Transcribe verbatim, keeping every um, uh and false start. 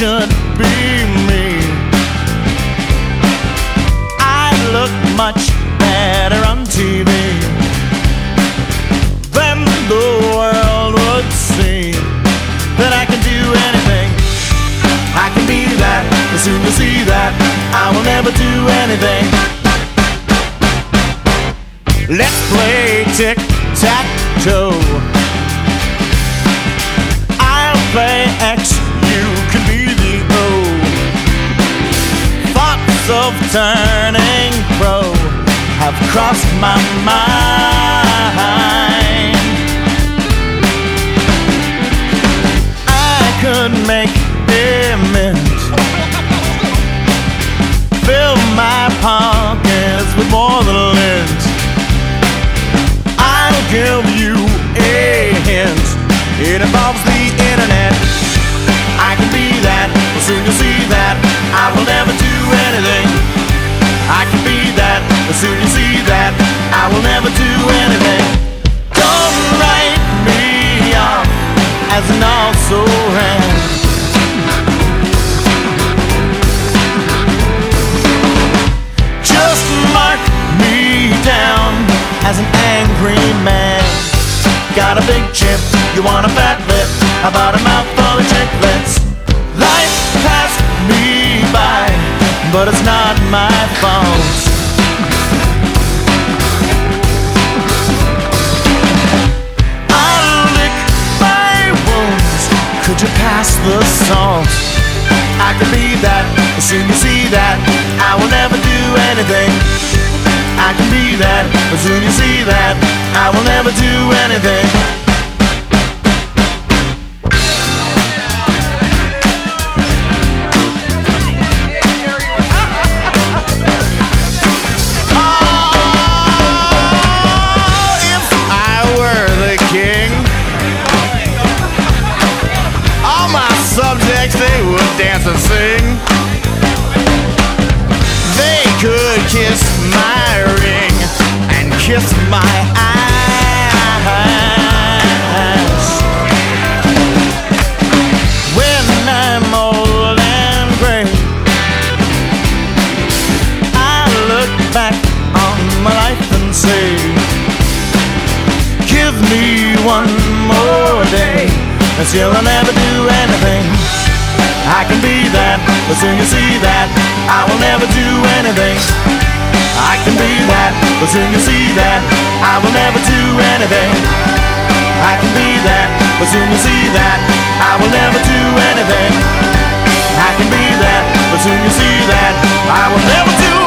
should be me. I look much better on T V than the world would see that I can do anything. I can be that, as soon as you see that, I will never do anything. Let's play tic-tac-toe. I'll play X, you can be the O. Thoughts of turning pro have crossed my mind. I could make a mint, fill my pockets with more than lint. I'll give you a hint, it involves the internet. I can be that, as soon as you see that, I will never do anything. I can be that, as soon as you see that, I will never do anything. Don't write me off as an also-ran. Just mark me down as an angry man. Got a big chip, you want a fat lip, how about a mouthful of chiclets? Life passed me by, but it's not my fault. I'll lick my wounds, could you pass the salt? I can be that, as soon as you see that, I will never do anything. I can be that, as soon as you see that, I will never do anything. Subjects, they would dance and sing. They could kiss my ring and kiss my eyes. When I'm old and gray, I look back on my life and say, give me one more day, and still I'll never do anything. I can be that, as soon as you see that, I will never do anything. I can be that, as soon as you see that, I will never do anything. I can be that, as soon as you see that, I will never do anything. I can be that, as soon as you see that, I will never do